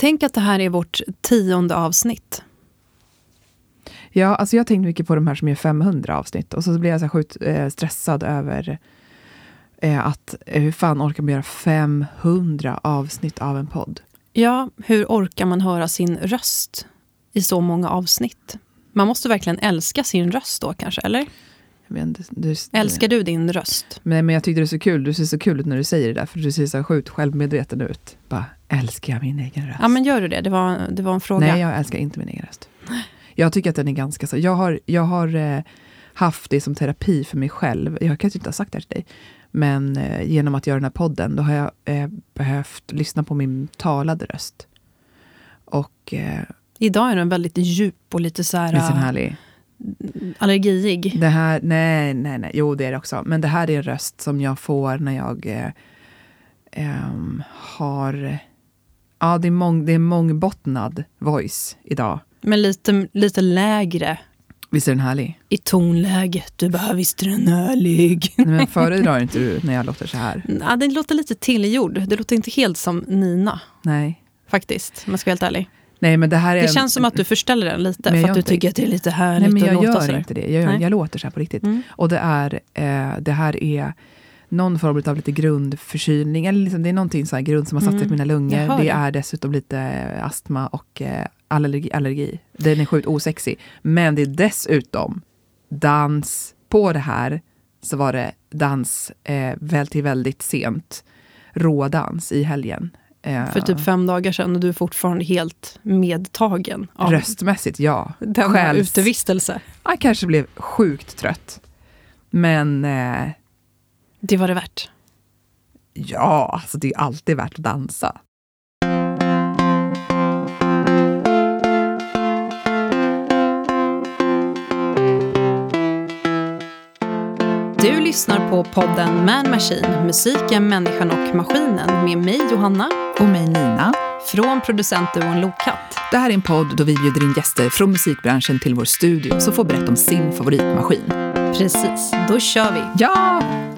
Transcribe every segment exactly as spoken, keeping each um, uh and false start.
Tänk att det här är vårt tionde avsnitt. Ja, alltså jag tänkte mycket på de här som är femhundra avsnitt. Och så blir jag så här sjukt eh, stressad över eh, att eh, hur fan orkar man göra femhundra avsnitt av en podd? Ja, hur orkar man höra sin röst i så många avsnitt? Man måste verkligen älska sin röst då kanske, eller? Men, du, du, Älskar du din röst? Men, men jag tyckte det är så kul. Du ser så kul ut när du säger det där. För du ser så sjukt självmedveten ut. Bara, älskar jag min egen röst? Ja, men gör du det? Det var, det var en fråga. Nej, jag älskar inte min egen röst. Jag tycker att den är ganska så. Jag har, jag har eh, haft det som terapi för mig själv. Jag kanske inte ha sagt det till dig. Men eh, genom att göra den här podden, då har jag eh, behövt lyssna på min talade röst. Och eh, idag är den väldigt djup och lite så här... Lite härlig. Allergiig. Det här, nej, nej, nej. Jo, det är det också. Men det här är en röst som jag får när jag eh, eh, har... Ja, det är, mång, det är mångbottnad voice idag. Men lite, lite lägre. Visst är den härlig? I tonläget. Du bara, visst är den härlig. Nej, men föredrar inte du när jag låter så här? Ja, det låter lite tillgjord. Det låter inte helt som Nina. Nej. Faktiskt, om jag ska vara helt ärlig. Nej, men det här är det en... känns som att du förställer den lite. För att du inte... tycker att det är lite härligt. Nej, men jag att låta gör sådär. inte det. Jag, gör, jag låter så här på riktigt. Mm. Och det är, eh, det här är någon form av lite grundförkylning. Eller liksom, det är någonting så här grund som har satt sig mm. i mina lungor. Det, det är dessutom lite astma och eh, allergi, allergi. Den är sjukt osexig. Men det är dessutom dans. På det här så var det dans eh, väl till väldigt sent. Rådans i helgen. För typ fem dagar sedan och du är fortfarande helt medtagen. Av röstmässigt, ja. Den Självs... utevistelse. Jag kanske blev sjukt trött. Men... Eh... det var det värt. Ja, alltså det är alltid värt att dansa. Du lyssnar på podden Man Machine, musiken, människan och maskinen med mig Johanna och mig Nina från producentduon Lokatt. Det här är en podd då vi bjuder in gäster från musikbranschen till vår studio som får berätta om sin favoritmaskin. Precis, då kör vi. Ja!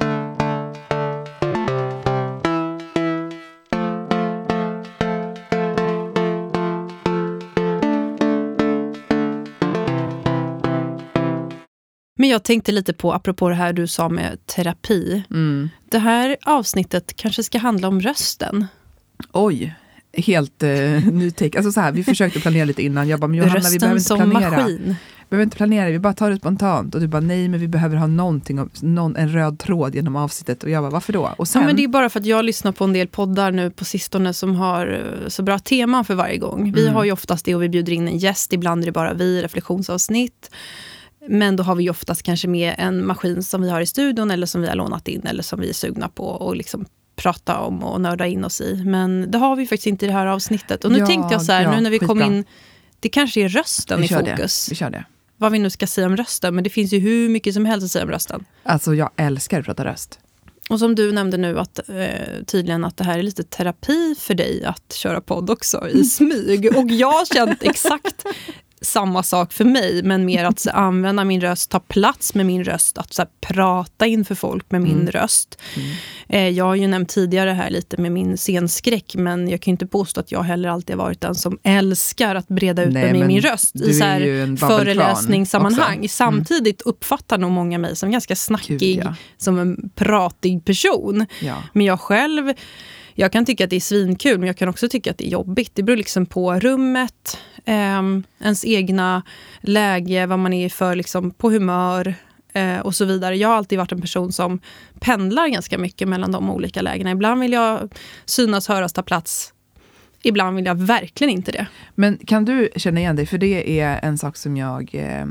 Men jag tänkte lite på, apropå det här du sa med terapi. Mm. Det här avsnittet kanske ska handla om rösten. Oj, helt uh, nytek. Alltså så här, vi försökte planera lite innan. Jag bara, men Johanna, rösten vi behöver inte som planera. Maskin. Vi behöver inte planera, vi bara tar det spontant. Och du bara, nej, men vi behöver ha någonting, någon, en röd tråd genom avsnittet. Och jag bara, varför då? Och sen... Ja, men det är bara för att jag lyssnar på en del poddar nu på sistone som har så bra teman för varje gång. Vi mm. har ju oftast det och vi bjuder in en gäst. Ibland är det bara vi, reflektionsavsnitt. Men då har vi ju oftast kanske med en maskin som vi har i studion eller som vi har lånat in eller som vi är sugna på och liksom prata om och nörda in oss i. Men det har vi faktiskt inte i det här avsnittet. Och nu ja, tänkte jag så här, ja, nu när vi kom skitbra. in, det kanske är rösten vi i fokus. Det. Vi kör det. Vad vi nu ska säga om rösten, men det finns ju hur mycket som helst att säga om rösten. Alltså jag älskar att prata röst. Och som du nämnde nu, att eh, tydligen att det här är lite terapi för dig att köra podd också i smyg. Och jag har känt exakt samma sak för mig, men mer att så, använda min röst, ta plats med min röst, att så, prata inför folk med min mm. röst. Mm. Eh, jag har ju nämnt tidigare här lite med min scenskräck, men jag kan inte påstå att jag heller alltid har varit den som älskar att breda ut mig med min röst i så här föreläsningssammanhang. Mm. Samtidigt uppfattar nog många mig som ganska snackig, Gud, ja. Som en pratig person. Ja. Men jag själv, jag kan tycka att det är svinkul, men jag kan också tycka att det är jobbigt. Det beror liksom på rummet, eh, ens egna läge, vad man är för liksom, på humör eh, och så vidare. Jag har alltid varit en person som pendlar ganska mycket mellan de olika lägena. Ibland vill jag synas, höras, ta plats. Ibland vill jag verkligen inte det. Men kan du känna igen dig? För det är en sak som jag eh,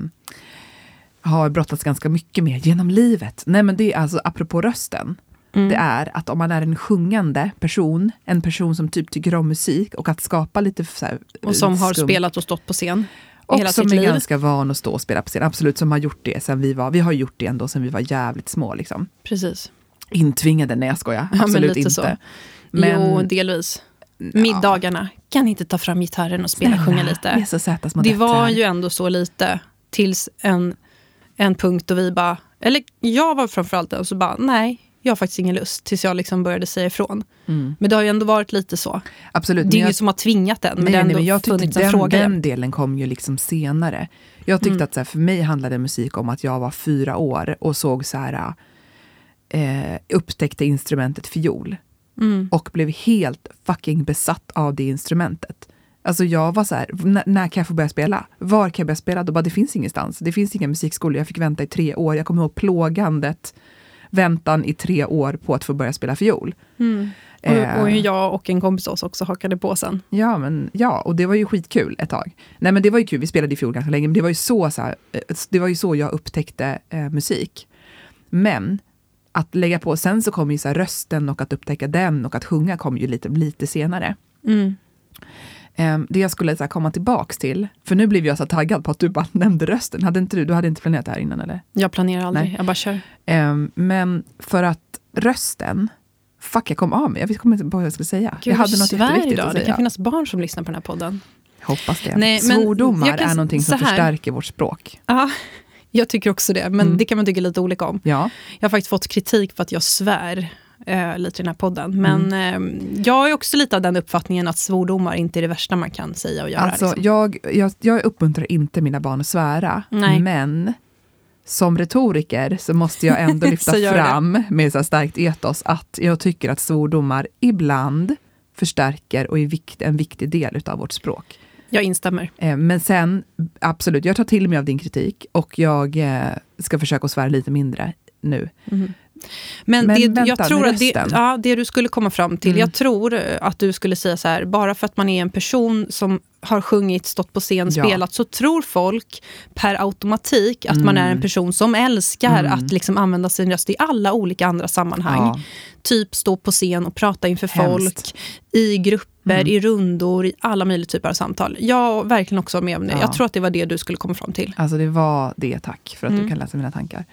har brottats ganska mycket med genom livet. Nej, men det är alltså apropå rösten. Mm. Det är att om man är en sjungande person, en person som typ tycker om musik och att skapa lite så här, och som har skum, spelat och stått på scen och hela som sitt är liv. ganska van att stå och spela på scen. Absolut, som har gjort det sen vi var, vi har gjort det ändå sen vi var jävligt små liksom. Precis. Intvingade, nej jag skojar. Absolut ja, men lite inte. Så. Men, jo, delvis. Middagarna, kan inte ta fram gitarren och spela, snälla, sjunga lite. Det är så söta små Det döttrar. var ju ändå så lite tills en, en punkt då vi bara, eller jag var framförallt den så bara, nej. jag har faktiskt ingen lust, tills jag liksom började säga ifrån. Mm. Men det har ju ändå varit lite så. Absolut. Det är jag, ju som har tvingat den, men nej, det har ändå nej, men jag funnits en den, fråga. Den delen kom ju liksom senare. Jag tyckte mm. att så här, för mig handlade musik om att jag var fyra år och såg så här, eh, upptäckte instrumentet fiol. Mm. Och blev helt fucking besatt av det instrumentet. Alltså jag var så här, n- när kan jag få börja spela? Var kan jag börja spela? Då bara, det finns ingenstans. Det finns inga musikskolor. Jag fick vänta i tre år. Jag kommer ihåg plågandet, väntan i tre år på att få börja spela fiol. Mm. Och, och jag och en kompis också hakade på sen. Ja, men, ja, och det var ju skitkul ett tag. Nej, men det var ju kul. Vi spelade i fiol ganska länge. Men det var ju så, så här, det var ju så jag upptäckte eh, musik. Men att lägga på, sen så kom ju så här rösten och att upptäcka den och att sjunga kom ju lite, lite senare. Mm. Um, det jag skulle så här, komma tillbaks till, för nu blev jag så taggad på att du bara nämnde rösten. Hade inte du, du hade inte planerat det här innan, eller? Jag planerar aldrig, Nej. jag bara kör. Um, men för att rösten, fuck jag kom av mig, jag kommer inte på vad jag skulle säga. Gud, jag hade något jätteviktigt idag. att säga. Det kan finnas barn som lyssnar på den här podden. Hoppas det. Nej, men Svordomar kan, är någonting som här, förstärker vårt språk. Ja, jag tycker också det, men mm. det kan man tycka lite olika om. Ja. Jag har faktiskt fått kritik för att jag svär eh, lite i den här podden. Men mm. eh, jag är också lite av den uppfattningen att svordomar inte är det värsta man kan säga och göra. Alltså, liksom. jag, jag, jag uppmuntrar inte mina barn att svära, Nej. men som retoriker så måste jag ändå lyfta fram med så här starkt etos att jag tycker att svordomar ibland förstärker och är vikt, en viktig del av vårt språk. Jag instämmer. Eh, men sen, absolut, jag tar till mig av din kritik och jag eh, ska försöka att svära lite mindre nu. Mm. Men, Men det, vänta, jag tror att det, ja, det du skulle komma fram till, mm. jag tror att du skulle säga så här, bara för att man är en person som har sjungit, stått på scen, ja. spelat, så tror folk per automatik att mm. man är en person som älskar mm. att liksom använda sin röst i alla olika andra sammanhang. Ja. Typ stå på scen och prata inför Hemskt. folk, i grupper, mm. i rundor, i alla möjliga typer av samtal. Jag verkligen också med om det. Ja. Jag tror att det var det du skulle komma fram till. Alltså det var det, tack för att mm. du kan läsa mina tankar.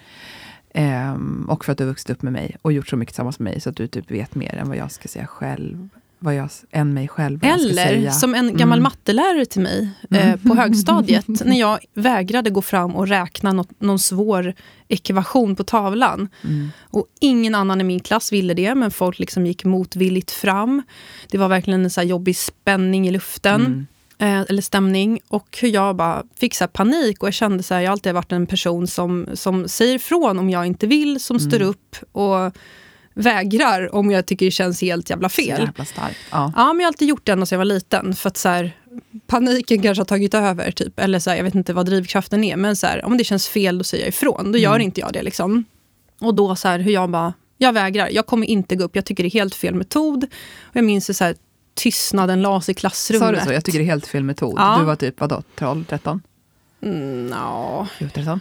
Um, och för att du har vuxit upp med mig och gjort så mycket tillsammans med mig så att du typ vet mer än vad jag ska säga själv, vad jag, än mig själv vad Eller jag ska säga. som en gammal mm. mattelärare till mig eh, mm. på högstadiet när jag vägrade gå fram och räkna något, någon svår ekvation på tavlan. Mm. Och ingen annan i min klass ville det, men folk liksom gick motvilligt fram. Det var verkligen en så här jobbig spänning i luften. Mm. Eller stämning, och hur jag bara fick så här panik och jag kände så här, jag har alltid varit en person som, som säger ifrån om jag inte vill, som mm. står upp och vägrar om jag tycker det känns helt jävla fel. Så jävla starkt. Ja. ja, men jag har alltid gjort det ända sedan jag var liten, för att så här, paniken kanske har tagit över typ, eller så här, jag vet inte vad drivkraften är, men så här, om det känns fel då säger jag ifrån, då gör mm. inte jag det liksom. Och då så här, hur jag bara, jag vägrar, jag kommer inte gå upp, jag tycker det är helt fel metod. Och jag minns så här, tystnaden las i klassrummet. Sa du så? Jag tycker det är helt fel metod. Ja. Du var typ, vadå, tolv, tretton? Mm, no. tretton?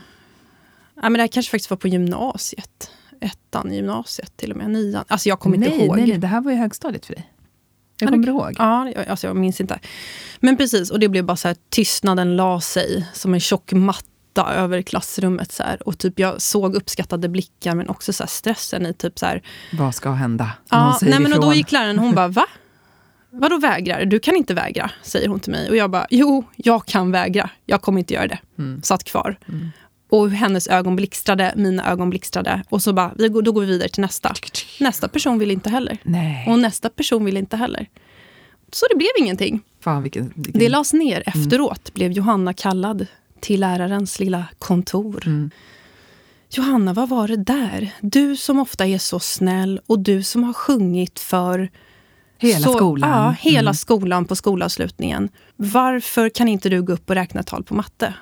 Ja, men det här kanske faktiskt var på gymnasiet. Ettan i gymnasiet, till och med nian. Alltså jag kommer inte ihåg. Nej, nej, det här var ju högstadiet för dig. Jag kommer ja, ihåg. Ja, alltså jag minns inte. Men precis, och det blev bara så här, tystnaden la sig som en tjock matta över klassrummet så här, och typ jag såg uppskattade blickar, men också så här stressen i typ så här, vad ska hända? Ja, nej, men och då gick läraren, hon bara, va? Vadå vägrar? Du kan inte vägra, säger hon till mig. Och jag bara, jo, jag kan vägra. Jag kommer inte göra det. Mm. Satt kvar. Mm. Och hennes ögon blixtrade, mina ögon blixtrade. Och så bara, då går vi vidare till nästa. Nästa person vill inte heller. Nej. Och nästa person vill inte heller. Så det blev ingenting. Fan, vilken, vilken... Det lades ner efteråt. Mm. Blev Johanna kallad till lärarens lilla kontor. Mm. Johanna, vad var det där? Du som ofta är så snäll och du som har sjungit för... Hela så, skolan. Ja, hela mm. skolan på skolavslutningen. Varför kan inte du gå upp och räkna tal på matte?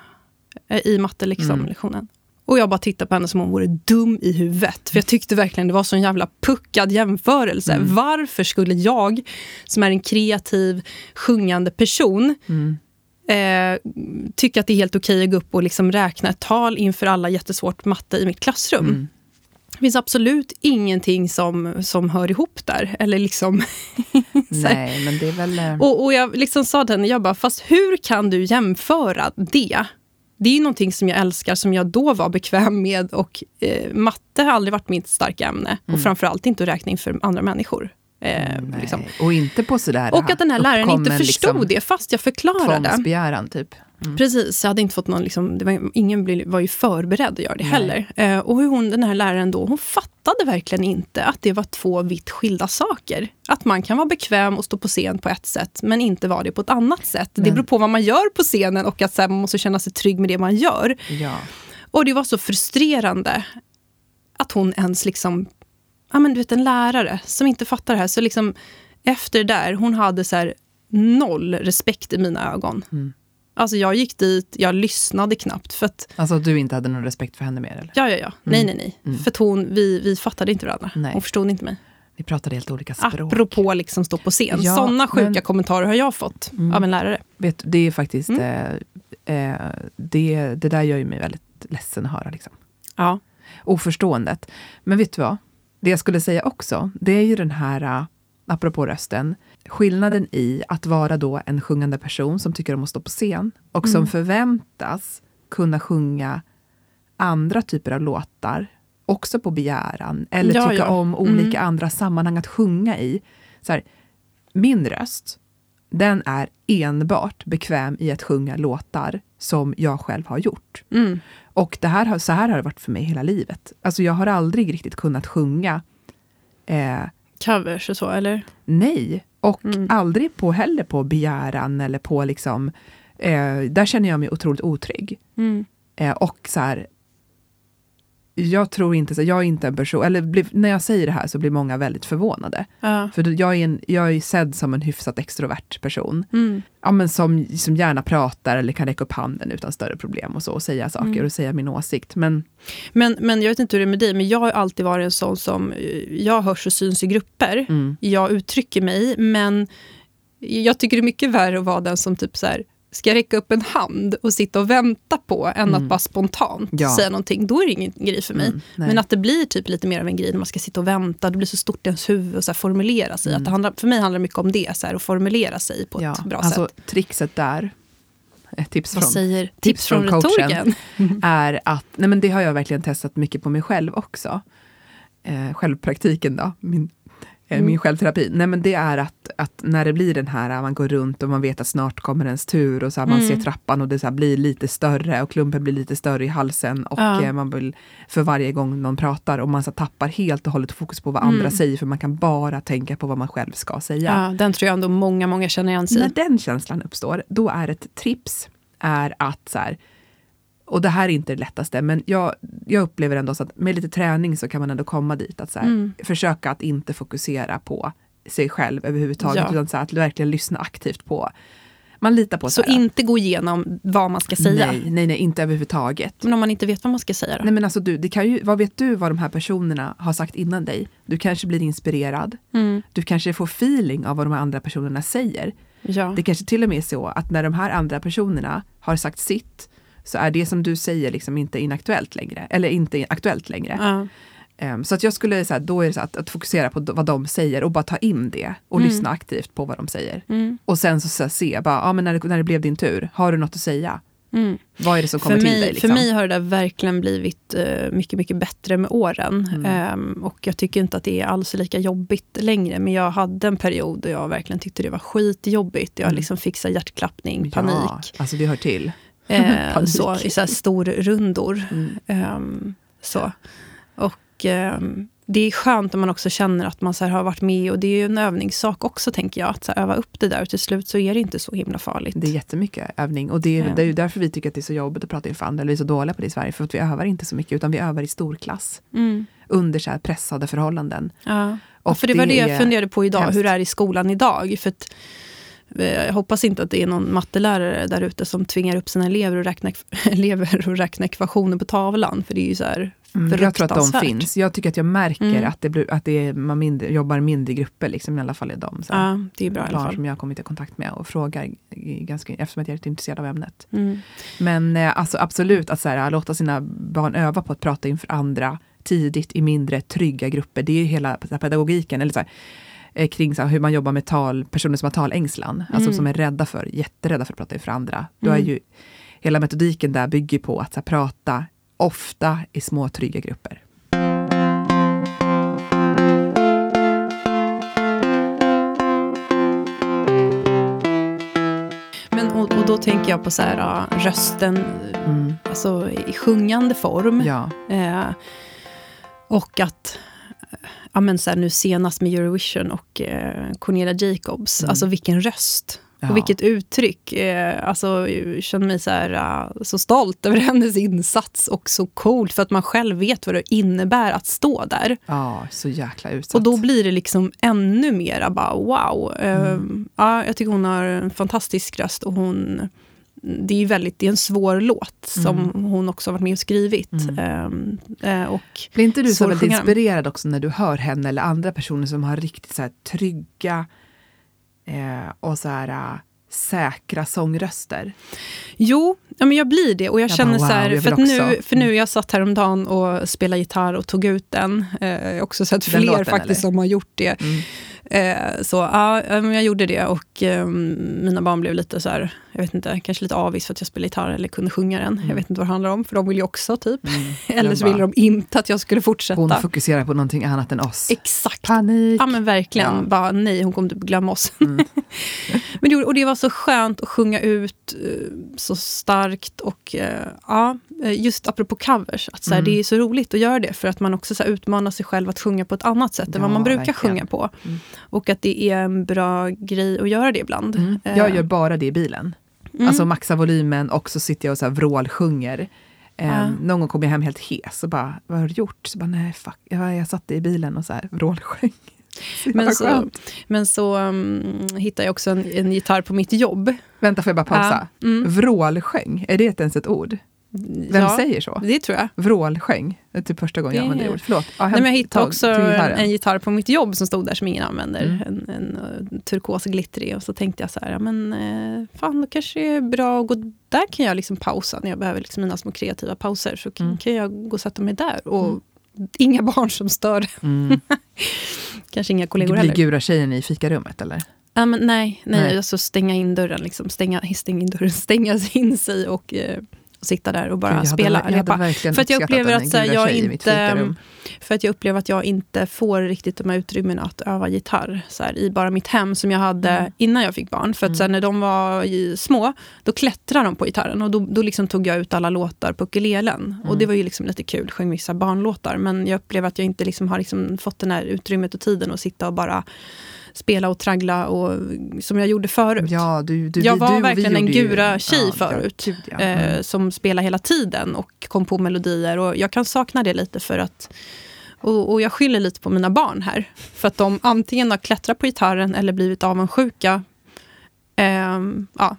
I matte liksom, mm. lektionen. Och jag bara tittade på henne som om hon vore dum i huvudet. För jag tyckte verkligen det var så en jävla puckad jämförelse. Mm. Varför skulle jag, som är en kreativ, sjungande person, mm. eh, tycka att det är helt okej att gå upp och liksom räkna ett tal inför alla jättesvårt matte i mitt klassrum? Mm. Det finns absolut ingenting som, som hör ihop där. Eller liksom... Nej, men det är väl... Och, och jag liksom sa till henne, jag bara, fast hur kan du jämföra det? Det är ju någonting som jag älskar, som jag då var bekväm med. Och eh, matte har aldrig varit mitt starka ämne. Mm. Och framförallt inte att räkna inför andra människor. Eh, mm, liksom. Och inte på sådär... Och att den här läraren inte förstod liksom, det, fast jag förklarade. Tvångsbegäran, typ. Mm. Precis, jag hade inte fått någon, liksom, det var, ingen var ju förberedd att göra det Nej. heller. Eh, och hur hon, den här läraren då, hon fattade verkligen inte att det var två vitt skilda saker. Att man kan vara bekväm och stå på scen på ett sätt, men inte vara det på ett annat sätt. Men det beror på vad man gör på scenen och att så här, man måste känna sig trygg med det man gör. Ja. Och det var så frustrerande att hon ens liksom, ja men du vet en lärare som inte fattar det här. Så liksom efter det där, hon hade så här noll respekt i mina ögon. Mm. Alltså jag gick dit, jag lyssnade knappt. För att, alltså du inte hade någon respekt för henne mer? Eller? Ja, ja, ja. Mm. Nej, nej, nej. Mm. För att hon, vi, vi fattade inte varandra. Nej. Hon förstod inte mig. Vi pratade helt olika språk. Apropå liksom stå på scen. Ja, sådana sjuka men... kommentarer har jag fått mm. av en lärare. Vet du, det är faktiskt... Mm. Eh, eh, det, det där gör ju mig väldigt ledsen att höra. Liksom. Ja. Oförståendet. Men vet du vad? Det jag skulle säga också, det är ju den här... apropå rösten, skillnaden i att vara då en sjungande person som tycker om att stå på scen och som mm. förväntas kunna sjunga andra typer av låtar också på begäran eller ja, tycka ja. om olika mm. andra sammanhang att sjunga i. Så här, min röst, den är enbart bekväm i att sjunga låtar som jag själv har gjort. Mm. Och det här, så här har det varit för mig hela livet. Alltså jag har aldrig riktigt kunnat sjunga eh, covers och så, eller? Nej, och mm. aldrig på heller på begäran eller på liksom, eh, där känner jag mig otroligt otrygg. Mm. Eh, och så här, jag tror inte, så jag är inte en person, eller blir, när jag säger det här så blir många väldigt förvånade. Ja. För jag är, en, jag är sedd som en hyfsat extrovert person. Mm. Ja, men som, som gärna pratar eller kan räcka upp handen utan större problem och så och säga saker mm. och säga min åsikt. Men, men, men jag vet inte hur det är med dig, men jag har alltid varit en sån som, jag hörs och syns i grupper. Mm. Jag uttrycker mig, men jag tycker det är mycket värre att vara den som typ så här, ska jag räcka upp en hand och sitta och vänta på än mm. att bara spontant ja. säga någonting, då är det ingen grej för mig. Mm, men att det blir typ lite mer av en grej när man ska sitta och vänta, det blir så stort i ens huvud och så här formulera sig. Mm. Att det handlar, för mig handlar det mycket om det, så här, att formulera sig på ja. ett bra alltså, sätt. Trixet där, ett tips Vad från, säger tips, tips från, från coachen är att, nej men det har jag verkligen testat mycket på mig själv också. Eh, självpraktiken då, min Mm. min självterapi. Nej men det är att, att när det blir den här, man går runt och man vet att snart kommer ens tur och så här, man mm. ser trappan och det så här blir lite större och klumpen blir lite större i halsen och ja. eh, man vill för varje gång någon pratar och man så tappar helt och hållet fokus på vad mm. andra säger för man kan bara tänka på vad man själv ska säga. Ja, den tror jag ändå många, många känner igen sig. När den känslan uppstår, då är ett tips är att så här, och det här är inte det lättaste, men jag, jag upplever ändå så att med lite träning så kan man ändå komma dit. Att så här, mm. försöka att inte fokusera på sig själv överhuvudtaget, ja. utan så här, att verkligen lyssna aktivt på. Man litar på så här, inte gå igenom vad man ska säga? Nej, nej, nej, inte överhuvudtaget. Men om man inte vet vad man ska säga då? Nej, men alltså du, det kan ju, vad vet du vad de här personerna har sagt innan dig? Du kanske blir inspirerad. Mm. Du kanske får feeling av vad de här andra personerna säger. Ja. Det kanske till och med är så att när de här andra personerna har sagt sitt, så är det som du säger liksom inte inaktuellt längre. Eller inte aktuellt längre. Ja. Um, så att jag skulle säga, då är det så att, att fokusera på vad de säger och bara ta in det. Och mm. lyssna aktivt på vad de säger. Mm. Och sen så, så se, bara, ja, men när, det, när det blev din tur, har du något att säga? Mm. Vad är det som kommer för mig, till dig? Liksom? För mig har det där verkligen blivit uh, mycket, mycket bättre med åren. Mm. Um, och jag tycker inte att det är alls lika jobbigt längre. Men jag hade en period då jag verkligen tyckte det var skitjobbigt. Jag mm. liksom fixade hjärtklappning, panik. Ja, alltså det hör till. Eh, så, i så här storrundor. Mm. Um, så. Och um, det är skönt om man också känner att man så här har varit med. Och det är ju en övningssak också, tänker jag. Att så här, öva upp det där. Och till slut så är det inte så himla farligt. Det är jättemycket övning. Och det är, mm. det är ju därför vi tycker att det är så jobbigt att prata inför andra. Eller vi är så dåliga på det i Sverige. För att vi övar inte så mycket. Utan vi övar i storklass. Mm. Under så här pressade förhållanden. Ja. Och för det, det var det jag funderade på idag. Hemskt. Hur det är i skolan idag. För att jag hoppas inte att det är någon mattelärare där ute som tvingar upp sina elever och räkna, elever och räkna ekvationer på tavlan. För det är ju så här mm, jag tror att de finns. Jag tycker att jag märker mm. att, det blir, att det är, man mindre, jobbar mindre i grupper. Liksom, i alla fall är de så här, ja, det är bra, barn i alla fall. Som jag har kommit i kontakt med och frågar ganska, eftersom jag är intresserad av ämnet. Mm. Men alltså, absolut att så här, låta sina barn öva på att prata inför andra tidigt i mindre trygga grupper. Det är ju hela pedagogiken. Eller så här, kring så här, hur man jobbar med tal, personer som har talängslan, mm. alltså som är rädda för, jätterädda för att prata inför andra. Då är mm. ju hela metodiken där bygger på att så här, prata ofta i små trygga grupper. och, och då tänker jag på så här, ja, rösten mm. alltså, i sjungande form. Ja. Eh, och att ja, men så här, nu senast med Eurovision och eh, Cornelia Jacobs, mm. alltså vilken röst. Ja. Och vilket uttryck. Eh, alltså, jag känner mig så, här, uh, så stolt över hennes insats. Och så coolt för att man själv vet vad det innebär att stå där. Ja, så jäkla utsatt. Och då blir det liksom ännu mer bara wow. Mm. Uh, ja, jag tycker hon har en fantastisk röst. Och hon, det är ju väldigt, det är en svår låt som mm. hon också har varit med och skrivit. Mm. Uh, och blir inte du så väldigt inspirerad också när du hör henne eller andra personer som har riktigt så här trygga Eh, och så här äh, säkra sångröster? Jo, ja, men jag blir det. Och jag, jag känner bara, wow, så här, för, att nu, för nu jag satt häromdagen och spelade gitarr och tog ut den. Eh, jag har också sett fler låten, faktiskt eller? Som har gjort det. Mm. Eh, så ja, jag gjorde det och eh, mina barn blev lite så här, jag vet inte, kanske lite avis för att jag spelade gitarr eller kunde sjunga den. Mm. Jag vet inte vad det handlar om, för de vill ju också typ. Mm. eller så ville de inte att jag skulle fortsätta. Hon fokuserar på någonting annat än oss. Exakt. Panik. Ja men verkligen. Ja. Bara nej, hon kommer typ glömma oss. Mm. men det, och det var så skönt att sjunga ut uh, så starkt och uh, ja, just apropå covers. Att, så här, mm. det är så roligt att göra det för att man också så här, utmanar sig själv att sjunga på ett annat sätt ja, än vad man brukar verkligen. Sjunga på. Mm. Och att det är en bra grej att göra det ibland. Mm. Jag gör bara det i bilen. Mm. Alltså maxa volymen och så sitter jag och så här vrålsjunger. Um, ja. Någon gång kom jag hem helt hes och bara, vad har du gjort? Så bara, nej fuck, jag, jag satt i bilen och så här vrålsjöng. Men så, men så um, hittade jag också en, en gitarr på mitt jobb. Vänta, får jag bara pausa? Ja. Mm. Vrålsjöng, är det ens ett ord? Vem ja, säger så? Det tror jag. Vrålsjöng. Det är typ första gången det... jag använder det ordet. Förlåt. Ah, Nej, men jag hittade också en, en gitarr på mitt jobb som stod där som ingen använder. Mm. En, en, en turkos glittrig. Och så tänkte jag så här, ja, men eh, fan, då kanske det är bra att gå där. Kan jag liksom pausa när jag behöver liksom mina små kreativa pauser. Så kan, mm. kan jag gå och sätta mig där. Och mm. inga barn som stör. Mm. Kanske inga kollegor heller. Blir gura tjejen i fikarummet eller? Ja, men nej, nej, nej. Alltså stänga in dörren. Liksom. Stänga, stänga in dörren, stänga in sig och... Eh, och sitta där och bara jag spela. Hade, jag hade för att jag upplever att så här, jag inte för att jag upplever att jag inte får riktigt de här utrymmen att öva gitarr så här, i bara mitt hem som jag hade mm. innan jag fick barn. För att mm. så här, när de var i, små, då klättrade de på gitarren och då, då liksom tog jag ut alla låtar på ukulelen. Mm. Och det var ju liksom lite kul, sjöng vissa barnlåtar. Men jag upplever att jag inte liksom har liksom fått den här utrymmet och tiden att sitta och bara spela och traggla och, som jag gjorde förut. Ja, du, du, jag var du, verkligen en gura tjej ja, förut. Ja, ja. Mm. Eh, som spelade hela tiden och kom på melodier. Och jag kan sakna det lite för att... Och, och jag skyller lite på mina barn här. För att de antingen har klättrat på gitarren eller blivit avundsjuka. Eh, ja.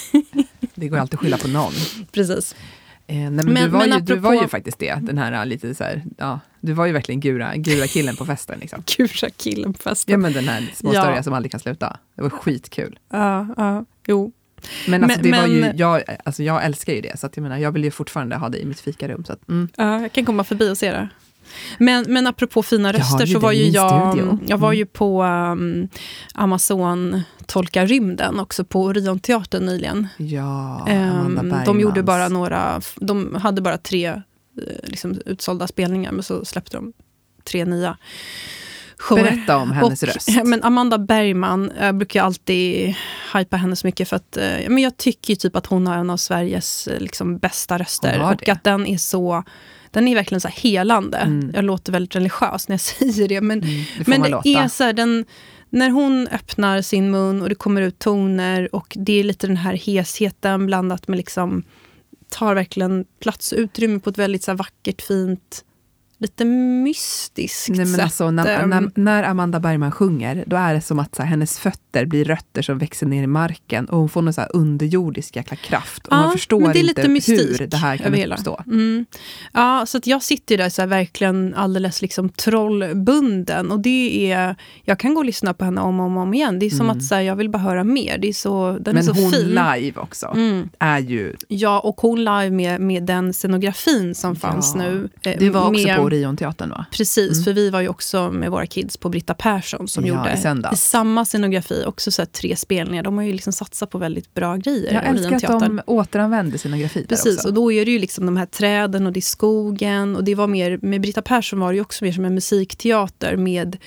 Det går alltid att skylla på någon. Precis. Eh, nej, men, men, du, var men ju, apropå... du var ju faktiskt det. Den här lite så här, ja, du var ju verkligen gura, gura killen på festen. Liksom. Gura killen på festen. Ja, men den här småstöriga ja. Som aldrig kan sluta. Det var skitkul. Ja, ja, jo. Men, alltså, men, det var men, ju, jag, alltså, jag älskar ju det. Så att jag menar, jag vill ju fortfarande ha det i mitt fikarum. Så att, mm. Ja, jag kan komma förbi och se det. Men, men apropå fina röster så var ju jag, studio. jag var ju på um, Amazon Tolka rymden också på Orionteatern nyligen. Ja, Amanda um, de gjorde bara några, de hade bara tre liksom, utsålda spelningar men så släppte de tre nya shower. Berätta om hennes och, röst. Men Amanda Bergman, jag brukar alltid hypa henne så mycket för att men jag tycker typ att hon har en av Sveriges liksom, bästa röster och det. Att den är så den är verkligen så här helande. Mm. Jag låter väldigt religiös när jag säger det. Men, mm, det, men det är så här, den, när hon öppnar sin mun och det kommer ut toner och det är lite den här hesheten blandat med liksom tar verkligen plats och utrymme på ett väldigt så här vackert, fint, lite mystiskt Nej, men sätt. Alltså, när, när, när Amanda Bergman sjunger, då är det som att så här, hennes fötter blir rötter som växer ner i marken och hon får någon så här underjordisk jäkla kraft. Och ja, man förstår det inte hur det här kan uppstå. Mm. Ja, så att jag sitter där så här, verkligen alldeles liksom trollbunden och det är, jag kan gå och lyssna på henne om och om, om igen. Det är som mm. att så här, jag vill bara höra mer. Det är så, den men är så hon fin. Live också mm. är ju... Ja, och hon live med, med den scenografin som fanns ja. nu. Eh, det var också med, på Orionteatern, va? Precis, mm. för vi var ju också med våra kids på Britta Persson som ja, gjorde i, i samma scenografi också så här, tre spelningar. De har ju liksom satsat på väldigt bra grejer. Jag älskar att de återanvänder scenografi där Precis, också. Och då är det ju liksom de här träden och det är skogen och det var mer, med Britta Persson var det ju också mer som en musikteater med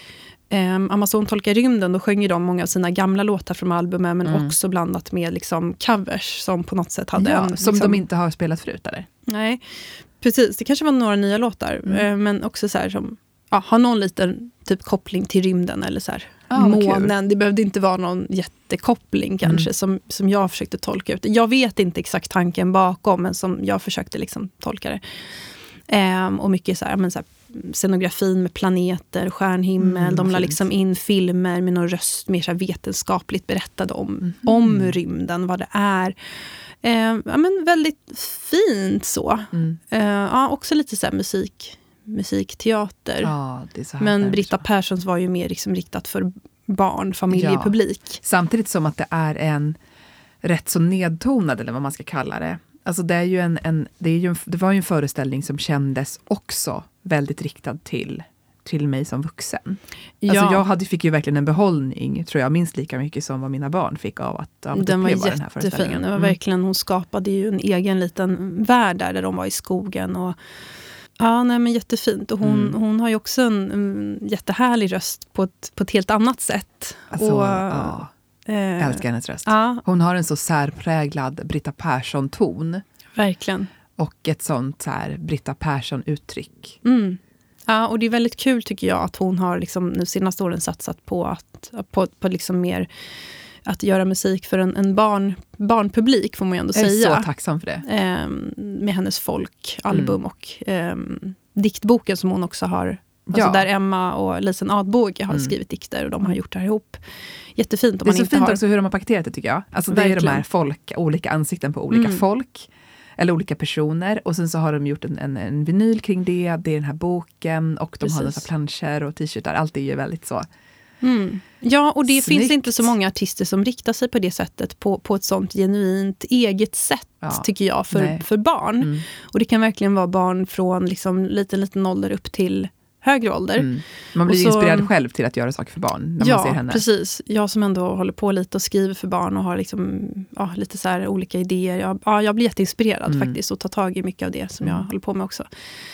eh, Amazon tolkar rymden, då sjöng ju de många av sina gamla låtar från albumen, men mm. också blandat med liksom covers som på något sätt hade ja, en... Som liksom, de inte har spelat förut, eller? Nej, precis. Det kanske var några nya låtar, mm. eh, men också så här som ja, har någon liten typ koppling till rymden eller så här. Ah, månen. Det behövde inte vara någon jättekoppling kanske mm. som, som jag försökte tolka ut. Jag vet inte exakt tanken bakom, men som jag försökte liksom tolka det. Ehm, och mycket så här, men så här, scenografin med planeter, stjärnhimmel. Mm, de la liksom in filmer med någon röst mer så här vetenskapligt berättade om, mm. om rymden, vad det är. Ehm, ja, men väldigt fint så. Mm. Ehm, ja, också lite så här musik. musikteater. Ja, det är så här men Britta Perssons var ju mer liksom riktat för barn, familjepublik. Ja. Samtidigt som att det är en rätt så nedtonad, eller vad man ska kalla det. Alltså det är ju en, en, det, är ju en det var ju en föreställning som kändes också väldigt riktad till, till mig som vuxen. Ja. Alltså jag hade, fick ju verkligen en behållning, tror jag, minst lika mycket som vad mina barn fick av att, av att den var uppleva den här föreställningen. Den var mm. verkligen, hon skapade ju en egen liten värld där, där de var i skogen och ja, nej, men jättefint. Och hon, mm. hon har ju också en, en jättehärlig röst på ett, på ett helt annat sätt. Alltså, och, ja. eh, jag älskar hennes röst. Ja. Hon har en så särpräglad Britta Persson-ton. Verkligen. Och ett sånt så här Britta Persson-uttryck. Mm. Ja, och det är väldigt kul tycker jag att hon har liksom, nu senaste åren satsat på att på, på liksom mer att göra musik för en, en barn, barnpublik, får man ju ändå säga. Jag är så tacksam för det. Eh, med hennes folkalbum mm. och eh, diktboken som hon också har. Alltså ja. Där Emma och Lisen Adbåge har mm. skrivit dikter och de har gjort det här ihop. Jättefint. Det är man så inte fint har... också hur de har paketerat det tycker jag. Alltså det är de här folk, olika ansikten på olika mm. folk. Eller olika personer. Och sen så har de gjort en, en, en vinyl kring det. Det är den här boken. Och de Precis. har några planscher och t-shirtar. Allt är ju väldigt så... Mm. Ja, och det Snyggt. finns inte så många artister som riktar sig på det sättet, på, på ett sånt genuint eget sätt, ja. tycker jag, för, för barn. Mm. Och det kan verkligen vara barn från liksom liten, liten ålder upp till högre ålder. Mm. Man blir så, inspirerad själv till att göra saker för barn när ja, man ser henne. Ja, precis. Jag som ändå håller på lite och skriver för barn och har liksom, ja, lite så här olika idéer. Jag, ja, jag blir jätteinspirerad mm. faktiskt och tar tag i mycket av det som mm. jag håller på med också.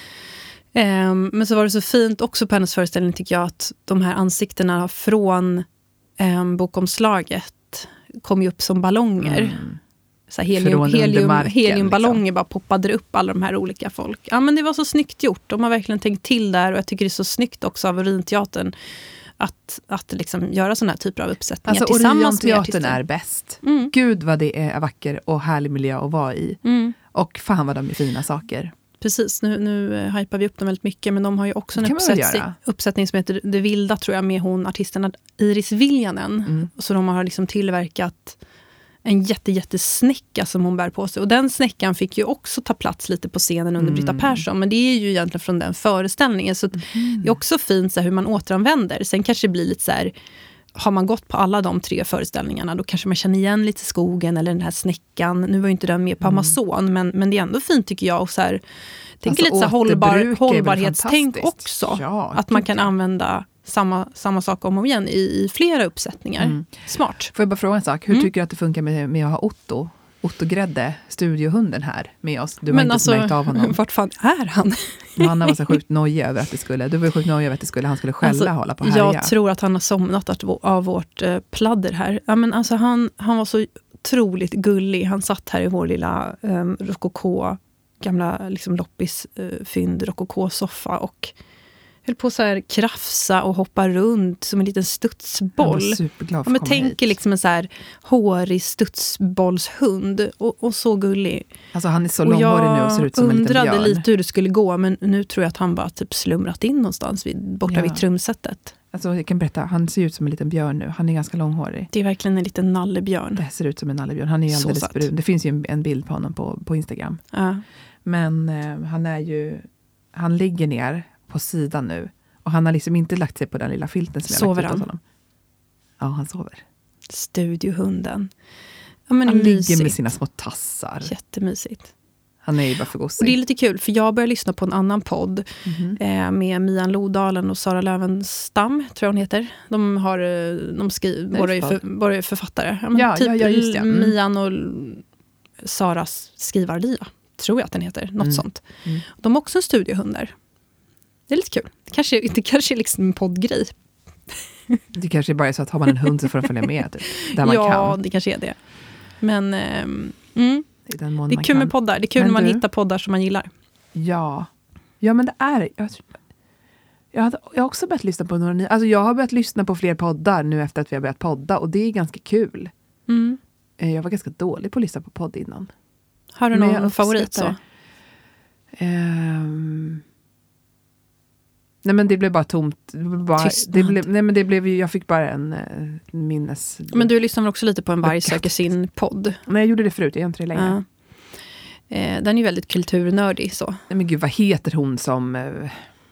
Um, men så var det så fint också på hennes föreställning tycker jag att de här ansiktena från um, bokomslaget kom ju upp som ballonger. Mm. Så här helium, helium, heliumballonger liksom. Bara poppade upp alla de här olika folk. Ja, men det var så snyggt gjort. De har verkligen tänkt till där och jag tycker det är så snyggt också av Orienteatern att, att liksom göra såna här typer av uppsättningar alltså, tillsammans med Orienteatern är bäst. Mm. Gud vad det är vacker och härlig miljö att vara i. Mm. Och fan vad de är fina saker. Precis, nu, nu hypar vi upp dem väldigt mycket, men de har ju också en uppsättning, uppsättning som heter Det Vilda, tror jag, med hon artisterna Iris Viljanen. Mm. Så de har liksom tillverkat en jätte, jättesnäcka som hon bär på sig. Och den snäckan fick ju också ta plats lite på scenen under mm. Britta Persson, men det är ju egentligen från den föreställningen. Så mm. det är också fint så här, hur man återanvänder. Sen kanske det blir lite så här, har man gått på alla de tre föreställningarna, då kanske man känner igen lite skogen eller den här snäckan. Nu var ju inte den med på Amazon, mm. men, men det är ändå fint tycker jag. Och så här, tänker alltså, lite så här hållbar, hållbarhetstänk också. Ja, att man kan använda samma, samma sak om och igen i, i flera uppsättningar. Mm. Smart. Får jag bara fråga en sak? Hur mm. tycker du att det funkar med, med att ha Otto? Otto Grädde, studiohunden här med oss. Du har men inte alltså, märkt av honom. Vart fan är han? Hanna var så sjukt nojig över att det skulle. Du var sjukt nojig över att det skulle. Han skulle skälla alltså, hålla på härja. Jag tror att han har somnat av vårt eh, pladder här. Ja, men alltså, han, han var så otroligt gullig. Han satt här i vår lilla eh, rokoko, gamla liksom, loppisfynd eh, rokoko-soffa och höll på så här krafsa och hoppa runt som en liten studsboll. Superglad ja, men tänker liksom en så här hårig studsbollshund och, och så gullig. Alltså han är så långhårig nu och ser ut som en liten björn. Jag undrade lite hur det skulle gå, men nu tror jag att han bara typ slumrat in någonstans vid, borta ja. vid trumsetet. Alltså jag kan berätta, han ser ut som en liten björn nu. Han är ganska långhårig. Det är verkligen en liten nallebjörn. Det ser ut som en nallebjörn. Han är ju alldeles brun. Det finns ju en, en bild på honom på, på Instagram. Ja. Men eh, han är ju, han ligger ner på sidan nu. Och han har liksom inte lagt sig på den lilla filten som jag har lagt ut åt honom. Ja, han sover. Studiohunden. Ja, men han mysigt. ligger med sina små tassar. Jättemysigt. Han är ju bara för gosig. Och det är lite kul, för jag började lyssna på en annan podd mm-hmm. eh, med Mian Lodalen och Sara Lövenstam, tror jag hon heter. De har de skriver, båda är för, båda är författare. Ja, men ja, typ ja, ja, just det. Mm. Mian och Saras skrivarliva, tror jag att den heter. Något mm. sånt. Mm. De har också en studiohund där. Det är lite kul. Det kanske, det kanske är liksom en poddgrej. Det kanske bara är så att har man en hund så får den följa med. Typ, där man ja, kan. det kanske är det. Men um, mm, I den mån det är man kul kan. med poddar. Det är kul Men när man du, hittar poddar som man gillar. Ja, ja men det är... Jag, jag, hade, jag har också börjat lyssna på några nya... Alltså jag har börjat lyssna på fler poddar nu efter att vi har börjat podda. Och det är ganska kul. Mm. Jag var ganska dålig på att lyssna på podd innan. Har du någon favorit så? Um, nej men det blev bara tomt. Det blev bara, det blev, nej men det blev jag fick bara en uh, minnes... Men du lyssnar också lite på En varg söker sin podd. Nej, jag gjorde det förut. Jag gör inte det längre. Ja. Eh, den är ju väldigt kulturnördig så. Nej men gud, vad heter hon som... Uh,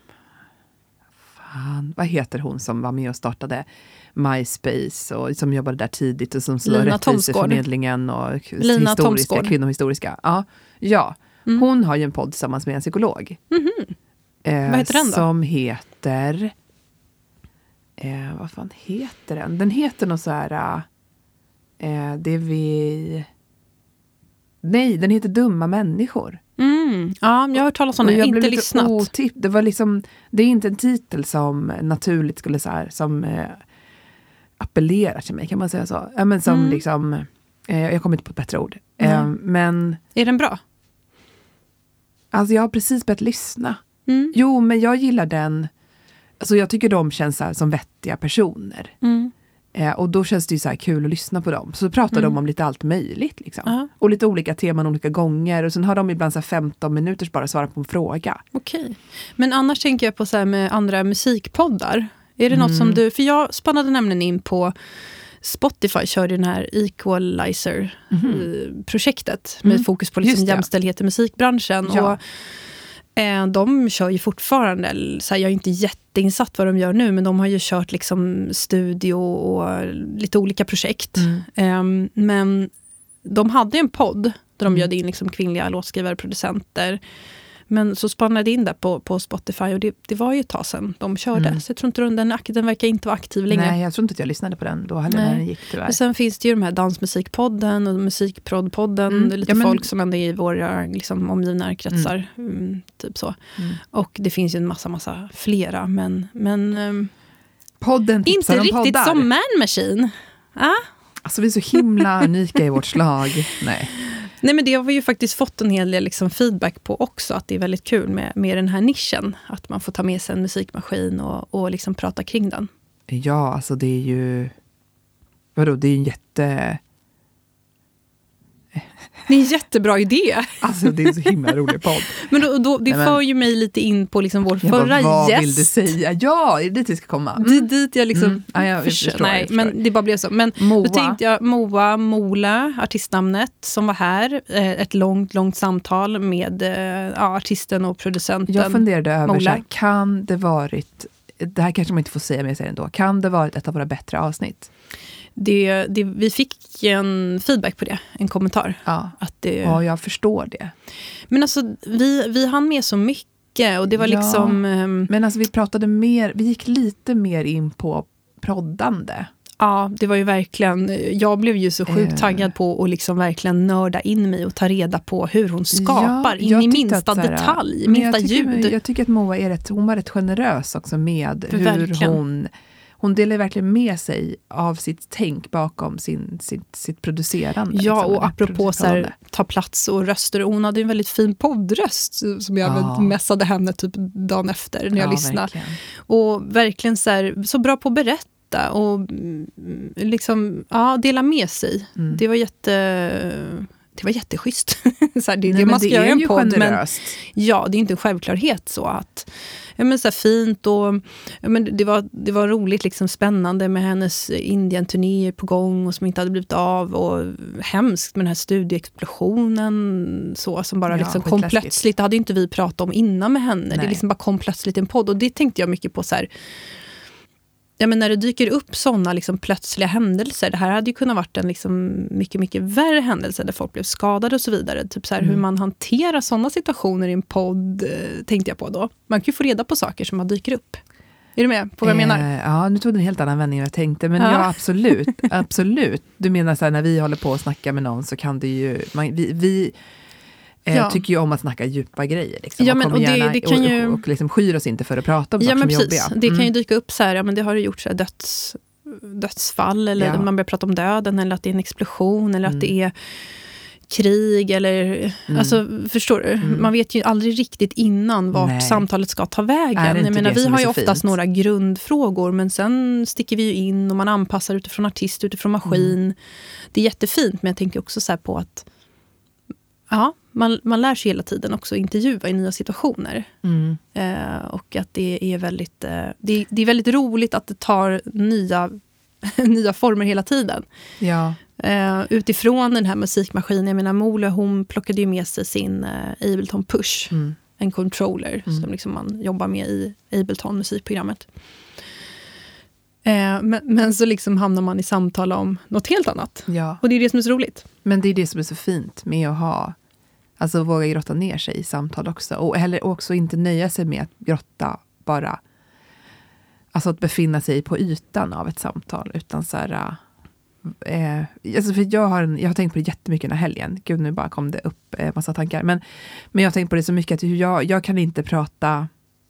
fan, vad heter hon som var med och startade MySpace och som jobbade där tidigt och som så rättviseförmedlingen och Lina historiska, Thomsgård. Kvinnohistoriska. Ja, ja. Mm. Hon har ju en podd tillsammans med en psykolog. Mm-hmm. Eh, vad heter den då? Som heter... Eh, vad fan heter den? Den heter något så här... Eh, det vi... Nej, den heter Dumma människor. Mm. Ja, jag har hört talas om den. Jag inte lyssnat. Otipp. Det var liksom... Det är inte en titel som naturligt skulle så här... Som eh, appellerar till mig, kan man säga så? Ja, men som mm. liksom... Eh, jag kommer inte på ett bättre ord. Mm. Eh, men... Är den bra? Alltså jag har precis börjat lyssna. Mm. Jo, men jag gillar den. Alltså jag tycker de känns så här som vettiga personer. Mm. Eh, och då känns det ju så här kul att lyssna på dem. Så pratar mm. de om lite allt möjligt. Liksom. Uh-huh. Och lite olika teman olika gånger. Och sen har de ibland så här femton minuters bara svara på en fråga. Okej. Men annars tänker jag på så här med andra musikpoddar. Är det mm. något som du... För jag spannade nämligen in på... Spotify körde den här Equalizer-projektet mm. med fokus på liksom jämställdhet i musikbranschen. Ja. Och eh, de kör ju fortfarande, så här, jag är inte jätteinsatt vad de gör nu, men de har ju kört liksom studio och lite olika projekt. Mm. Eh, men de hade en podd där de bjöd in liksom kvinnliga låtskrivare, producenter. Men så spannade in där på, på Spotify och det, det var ju ett tag sedan de körde. Mm. Så jag tror inte den, den, den verkar inte vara aktiv längre. Nej, jag tror inte att jag lyssnade på den då heller när den gick tyvärr. Och sen finns det ju de här dansmusikpodden och musikproddpodden. Mm. Det är lite ja, men... folk som ändå är i våra liksom, omgivna kretsar. Mm. Mm, typ så. Mm. Och det finns ju en massa, massa flera. Men, men um, podden inte om riktigt poddar. som Man Machine. Ah? Alltså vi är så himla unika i vårt slag. Nej. Nej, men det har vi ju faktiskt fått en hel del liksom feedback på också, att det är väldigt kul med, med den här nischen. Att man får ta med sig en musikmaskin och, och liksom prata kring den. Ja, alltså det är ju... Vadå, det är en jätte... Det är en jättebra idé. Alltså det är en så himla rolig podd. Men då, då, det Nej, för men... ju mig lite in på liksom vår förra bara, vad gäst. Vad vill du säga? Ja, är det dit vi ska komma? Mm. Det är dit jag liksom... Mm. Ja, jag, jag förstår, Nej, jag förstår. men det bara blev så. Men Moa. Då tänkte jag Moa Mola, artistnamnet, som var här. Ett långt, långt samtal med ja, artisten och producenten. Jag funderade över, Mola. Så här, kan det varit... Det här kanske man inte får säga, men jag säger ändå. Kan det varit ett av våra bättre avsnitt? Det, det, vi fick en feedback på det, en kommentar. Ja, att det, ja jag förstår det. Men alltså, vi, vi hann med så mycket och det var ja, liksom... Um, men alltså vi pratade mer, vi gick lite mer in på proddande. Ja, det var ju verkligen... Jag blev ju så sjukt taggad på att liksom verkligen nörda in mig och ta reda på hur hon skapar ja, in i minsta att, detalj, minsta jag tycker, ljud. Jag tycker att Moa är rätt, hon var rätt generös också med hur verkligen. hon... Hon delar verkligen med sig av sitt tänk bakom sin, sitt, sitt producerande. Ja, liksom, och apropå så här, ta plats och röster. Hon hade en väldigt fin poddröst som jag ja. mässade henne typ dagen efter när jag ja, lyssnade. Verkligen. Och verkligen så, här, så bra på att berätta och liksom, ja, dela med sig. Mm. Det var jätte... Det var jätteschysst. så här, det, Nej, det man ska det göra en podd. Generöst. Men, ja, det är inte en självklarhet så att... Ja, men så här fint och ja, men det, var, det var roligt, liksom spännande med hennes Indien-turnéer på gång och som inte hade blivit av och hemskt med den här studieexplosionen så, som bara ja, liksom kom plötsligt. Det hade inte vi pratat om innan med henne. Nej. Det liksom bara kom plötsligt i en podd och det tänkte jag mycket på så här. Ja, men när det dyker upp sådana liksom plötsliga händelser, det här hade ju kunnat varit en liksom mycket, mycket värre händelse där folk blev skadade och så vidare. Typ så här, mm. hur man hanterar sådana situationer i en podd, eh, tänkte jag på då. Man kan ju få reda på saker som bara dyker upp. Är du med på vad jag eh, menar? Ja, nu tog det en helt annan vändning än jag tänkte. Men ja, ja absolut. absolut. Du menar så här, när vi håller på att snacka med någon så kan det ju... Man, vi, vi, eh, ja. tycker ju om att snacka djupa grejer. Liksom, ja, men, och, och, det, gärna, det kan ju, och, och, och liksom skyr oss inte för att prata om ja, saker men som är precis. jobbiga. Det Mm. kan ju dyka upp så här, ja, men det har gjort så här döds, dödsfall, eller ja. man börjar prata om döden, eller att det är en explosion, eller mm. att det är krig, eller mm. alltså, förstår du? Mm. Man vet ju aldrig riktigt innan vart Nej. samtalet ska ta vägen. Jag menar, vi har ju oftast fint. några grundfrågor, men sen sticker vi ju in och man anpassar utifrån artist, utifrån maskin. Mm. Det är jättefint, men jag tänker också så här på att ja, man, man lär sig hela tiden också intervjua i nya situationer. Mm. Eh, och att det är väldigt eh, det, det är väldigt roligt att det tar nya nya former hela tiden. Ja. Uh, utifrån den här musikmaskinen, jag menar Mole, hon plockade ju med sig sin uh, Ableton Push, mm. en controller mm. som liksom man jobbar med i Ableton musikprogrammet. Uh, men, men så liksom hamnar man i samtal om något helt annat. Ja. Och det är det som är så roligt. Men det är det som är så fint med att ha, alltså våga grotta ner sig i samtal också. Och heller också inte nöja sig med att grotta bara, alltså att befinna sig på ytan av ett samtal, utan så här. Eh, alltså för jag, har en, jag har tänkt på det jättemycket den här helgen. Gud, nu bara kom det upp eh, massa tankar. Men, men jag har tänkt på det så mycket att jag, jag kan inte prata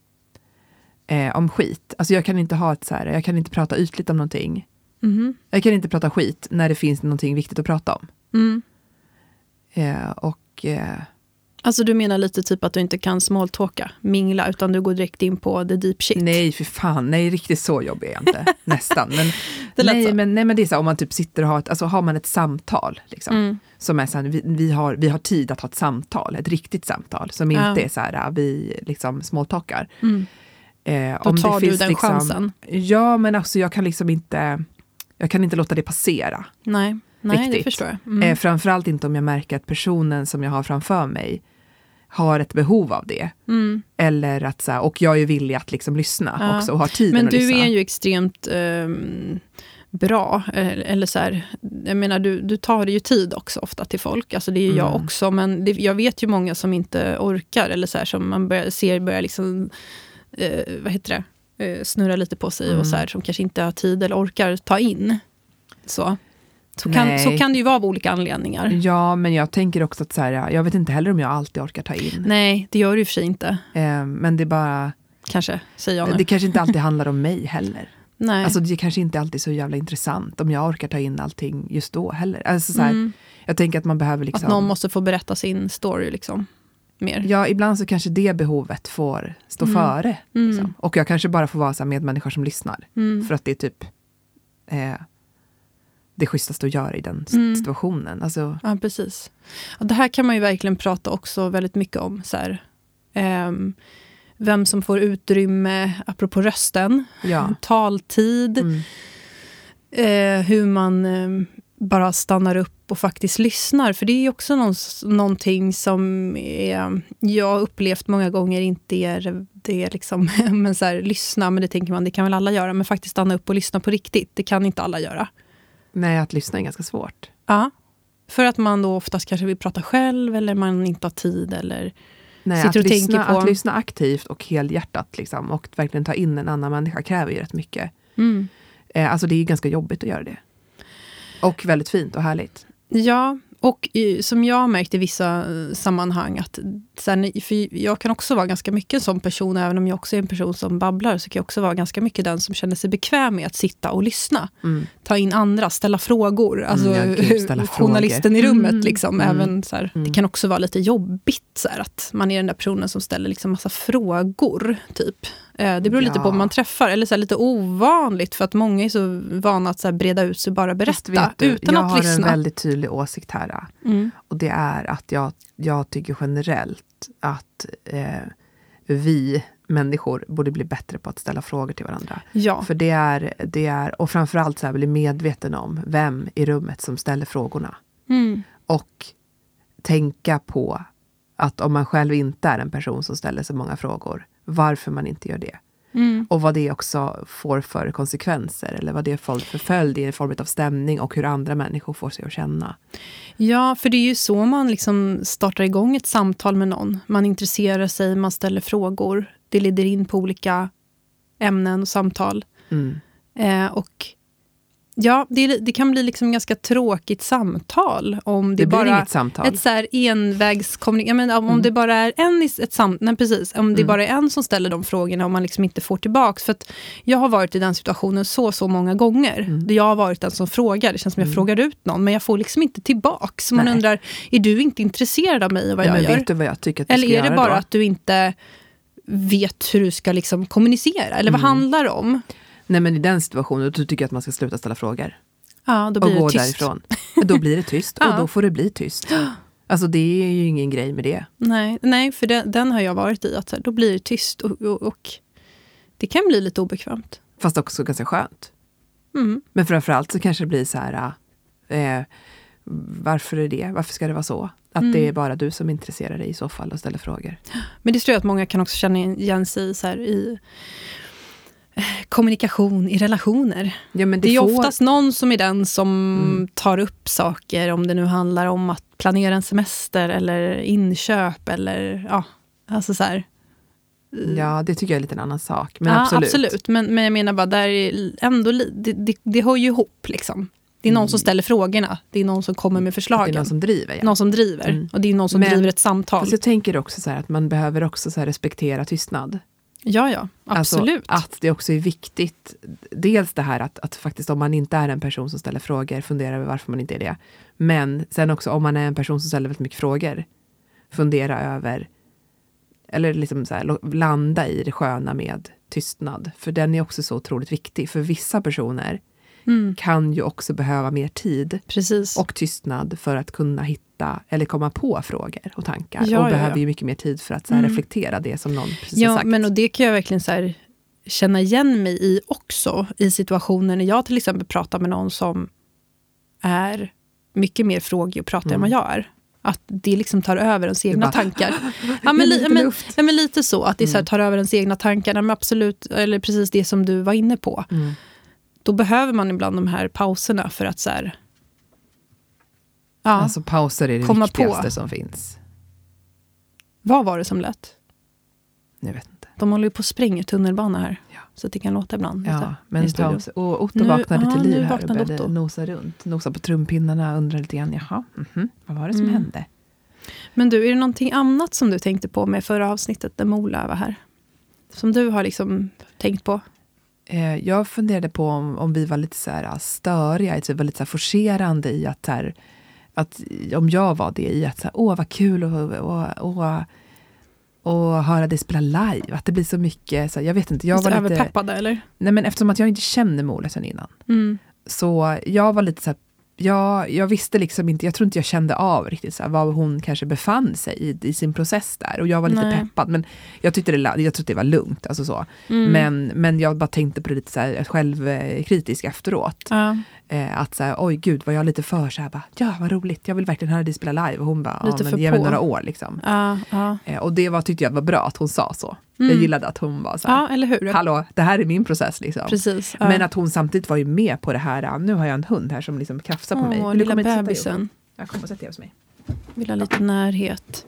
eh, om skit. Alltså jag kan inte ha ett så här, jag kan inte prata ytligt om någonting. Mm. Jag kan inte prata skit när det finns någonting viktigt att prata om. Mm. Eh, och... Eh, Alltså du menar lite typ att du inte kan smalltalka, mingla, utan du går direkt in på the deep shit. Nej, för fan. Nej, riktigt så jobbig är jag inte. Nästan. Men, nej, men, nej, men det är så, om man typ sitter och har ett, alltså har man ett samtal, liksom, mm. som är så här, vi, vi, har, vi har tid att ha ett samtal, ett riktigt samtal, som inte ja. är så här, vi liksom smalltalkar. Mm. Eh, Då om tar det du finns, den liksom, chansen. Ja, men alltså jag kan liksom inte, jag kan inte låta det passera. Nej, nej riktigt. Det förstår jag. Mm. Eh, framförallt inte om jag märker att personen som jag har framför mig har ett behov av det. Mm. Eller att så här, och jag är villig att liksom lyssna ja. också och har tiden Men att lyssna. Men du är ju extremt eh, bra. Eller så här, jag menar, du, du tar ju tid också ofta till folk. Alltså det är ju mm. jag också. Men det, jag vet ju många som inte orkar. Eller så här, som man börjar, ser börjar liksom, eh, vad heter det? Eh, snurra lite på sig. Mm. Och så här, som kanske inte har tid eller orkar ta in. Så. Så kan, så kan det ju vara av olika anledningar. Ja, men jag tänker också att så här, jag vet inte heller om jag alltid orkar ta in. Nej, det gör det ju för sig inte. Eh, men det är bara... Kanske, säger jag nu. Det kanske inte alltid handlar om mig heller. Nej. Alltså det kanske inte alltid är så jävla intressant om jag orkar ta in allting just då heller. Alltså så här, mm. jag tänker att man behöver liksom... Att någon måste få berätta sin story liksom. Mer. Ja, ibland så kanske det behovet får stå mm. före. Liksom. Mm. Och jag kanske bara får vara så här med människor som lyssnar. Mm. För att det är typ... Eh, det schysstaste att göra i den mm. situationen. Alltså. Ja, precis. Ja, det här kan man ju verkligen prata också väldigt mycket om. Så här, eh, vem som får utrymme, apropå rösten, ja. taltid, mm. eh, hur man eh, bara stannar upp och faktiskt lyssnar. För det är ju också någon, någonting som är, jag har upplevt många gånger inte är det är liksom, men så här, lyssna, men det tänker man, det kan väl alla göra. Men faktiskt stanna upp och lyssna på riktigt, det kan inte alla göra. Nej, att lyssna är ganska svårt. Ja, för att man då oftast kanske vill prata själv eller man inte har tid eller Nej, sitter och lyssna, tänker på... Att lyssna aktivt och helhjärtat liksom, och verkligen ta in en annan människa kräver ju rätt mycket. Mm. Eh, alltså det är ju ganska jobbigt att göra det. Och väldigt fint och härligt. Ja, och i, som jag har märkt i vissa sammanhang att sen, för jag kan också vara ganska mycket en sån person, även om jag också är en person som babblar, så kan jag också vara ganska mycket den som känner sig bekväm med att sitta och lyssna. Mm. Ta in andra, ställa frågor. Alltså mm, ja, gud, ställa journalisten frågor. i rummet. Mm. Liksom, mm. även, så här, mm. Det kan också vara lite jobbigt så här, att man är den där personen som ställer liksom massa frågor. Typ. Det beror ja. lite på vad man träffar. Eller så här, lite ovanligt, för att många är så vana att så här, breda ut sig och bara berätta du, utan att lyssna. Jag har en väldigt tydlig åsikt här. Mm. Och det är att jag, jag tycker generellt att eh, vi människor borde bli bättre på att ställa frågor till varandra. Ja. För det är, det är, och framförallt så här, bli medveten om vem i rummet som ställer frågorna. Mm. Och tänka på att om man själv inte är en person som ställer så många frågor, varför man inte gör det. Mm. Och vad det också får för konsekvenser, eller vad det får för följd i form av stämning och hur andra människor får sig att känna. Ja, för det är ju så man liksom startar igång ett samtal med någon. Man intresserar sig, man ställer frågor. Det leder in på olika ämnen och samtal. Mm. Eh, och Ja, det, det kan bli liksom ganska tråkigt samtal om det, det blir bara inget samtal. Ett så här envägskommunikation. Ja, men om mm. det bara är en i ett samtal, nej precis, om mm. det bara är en som ställer de frågorna och man liksom inte får tillbaks. För att jag har varit i den situationen så så många gånger. Mm. Där jag har varit den som frågar. Det känns som jag mm. frågar ut någon, men jag får liksom inte tillbaks. Så man nej. undrar, är du inte intresserad av mig och vad nej, jag men gör? Vet du vad jag tycker att du Eller ska är det göra bara då? att du inte vet hur du ska liksom kommunicera? Eller vad mm. handlar det om? Nej, men i den situationen då tycker jag att man ska sluta ställa frågor. Ja, då blir och gå det tyst. Därifrån. Då blir det tyst och ja. Då får det bli tyst. Alltså det är ju ingen grej med det. Nej, nej för den, den har jag varit i. Att så här, då blir det tyst och, och, och det kan bli lite obekvämt. Fast också ganska skönt. Mm. Men framförallt så kanske det blir så här, eh, varför är det? Varför ska det vara så? Att mm. det är bara du som intresserar dig i så fall och ställer frågor. Men det tror jag att många kan också känna igen sig så här i kommunikation i relationer. Ja, men det, det är får... oftast någon som är den som mm. tar upp saker, om det nu handlar om att planera en semester eller inköp eller ja, alltså så här. Ja, det tycker jag är lite en annan sak. Men ja, absolut. absolut. Men, men jag menar bara, där är ändå, det, det, det hör ju ihop liksom. Det är någon mm. som ställer frågorna. Det är någon som kommer med förslagen. Det är någon som driver. Ja. Någon som driver. Mm. Och det är någon som men, driver ett samtal. Fast jag tänker också så här att man behöver också så här respektera tystnad. Ja, ja. Absolut. Alltså att det också är viktigt. Dels det här att, att faktiskt om man inte är en person som ställer frågor, fundera över varför man inte är det. Men sen också om man är en person som ställer väldigt mycket frågor, fundera över eller liksom så här, landa i det sköna med tystnad. För den är också så otroligt viktig. För vissa personer mm. kan ju också behöva mer tid Precis. och tystnad för att kunna hitta eller komma på frågor och tankar. Ja, och ja, behöver ja. ju mycket mer tid för att så här, mm. reflektera det som någon precis ja, har sagt. Men och det kan jag verkligen så här, känna igen mig i också. I situationer när jag till exempel pratar med någon som är mycket mer frågig och pratar mm. än vad jag är. Att det liksom tar över ens egna bara, tankar. Ja men, li, men, ja, men lite så. Att det mm. så här, tar över ens egna tankar. Men absolut, eller precis det som du var inne på. Mm. Då behöver man ibland de här pauserna för att så här, ja, alltså pauser är det viktigaste på. Som finns. Vad var det som lät? Jag vet inte. De håller ju på att spränga tunnelbana här. Ja. Så att det kan låta ibland. Ja, men paus. Och Otto nu, vaknade aha, till liv här och började Otto. nosa runt. Nosa på trumpinnarna och undrade lite grann, jaha, mm-hmm, vad var det som mm. hände? Men du, är det någonting annat som du tänkte på med förra avsnittet där Mola var här? Som du har liksom tänkt på? Eh, jag funderade på om, om vi var lite så här störiga, att vi var lite så här forcerande i att, här, att om jag var det i att så här, åh vad kul och, och, och, och höra dig spela live. Att det blir så mycket, så här, jag vet inte. Jag var lite överpeppade eller? Nej, men eftersom att jag inte känner Mola sen innan. Mm. Så jag var lite så här, jag, jag visste liksom inte, jag tror inte jag kände av riktigt så här, vad hon kanske befann sig i, i sin process där. Och jag var lite Nej. peppad, men jag tyckte det, jag tyckte det var lugnt. Alltså så. Mm. Men, men jag bara tänkte på det lite så här, självkritisk efteråt. Ja. Eh, att så här, oj gud, var jag lite för så här, bara, ja vad roligt, jag vill verkligen höra dig spela live. Och hon bara, ja men ge mig några år liksom. Ja, ja. Eh, och det var, tyckte jag var bra att hon sa så. Mm. Jag gillade att hon var så här, ja, eller hur? Hallå, det här är min process liksom. Precis, ja. Men att hon samtidigt var ju med på det här, nu har jag en hund här som liksom krafsar på Åh, mig. Vill lilla bebisen. Jag kommer att sätta hos mig. Vill ha lite närhet.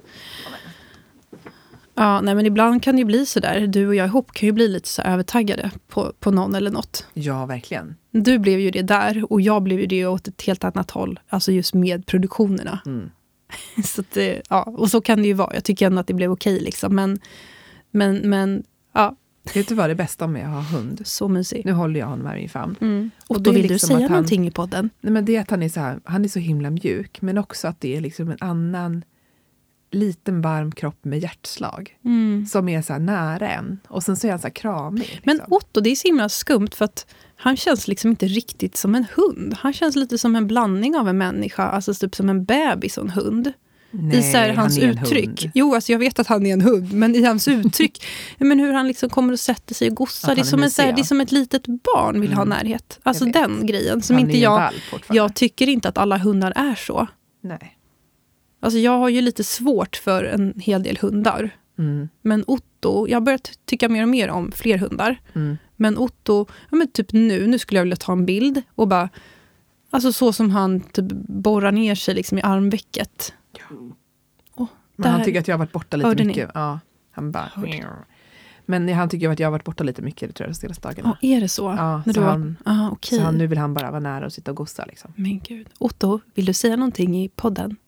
Ja, nej men ibland kan det ju bli så där. Du och jag ihop kan ju bli lite så övertaggade på, på någon eller något. Ja, verkligen. Du blev ju det där och jag blev ju det åt ett helt annat håll. Alltså just med produktionerna. Mm. Så att det, ja, och så kan det ju vara. Jag tycker ändå att det blev okej liksom. Men, men, men ja. Vet du vad det bästa med att ha hund? Så mysig. Nu håller jag honom här i min famn. Mm. Och, och då vill liksom du säga han, någonting i podden. Nej, men det är att han är så här, han är så himla mjuk. Men också att det är liksom en annan liten varm kropp med hjärtslag. Mm. Som är så här nära en. Och sen så är han så här kramig. Liksom. Men Otto, det är så himla skumt för att han känns liksom inte riktigt som en hund. Han känns lite som en blandning av en människa. Alltså typ som en bebis och en hund. Nej, I så här, hans uttryck. Jo, alltså jag vet att han är en hund. Men i hans uttryck. Men hur han liksom kommer och sätter sig och gossar. Det är, som en, så här, det är som ett litet barn vill mm. ha närhet. Alltså den grejen. Som inte jag, jag tycker inte att alla hundar är så. Nej. Alltså jag har ju lite svårt för en hel del hundar. Mm. Men Otto, jag har börjat tycka mer och mer om fler hundar. Mm. Men Otto, ja men typ nu, nu skulle jag vilja ta en bild och bara, alltså så som han typ borrar ner sig liksom i armvecket. Ja. Oh, men han tycker att jag har varit borta lite mycket. Ja, han bara, Men han tycker att jag har varit borta lite mycket, tror jag, de senaste dagarna. Ja, är det så? Ja, När så, du han, var... Aha, okay. så han, nu vill han bara vara nära och sitta och gossa. Liksom. Men gud. Otto, vill du säga någonting i podden?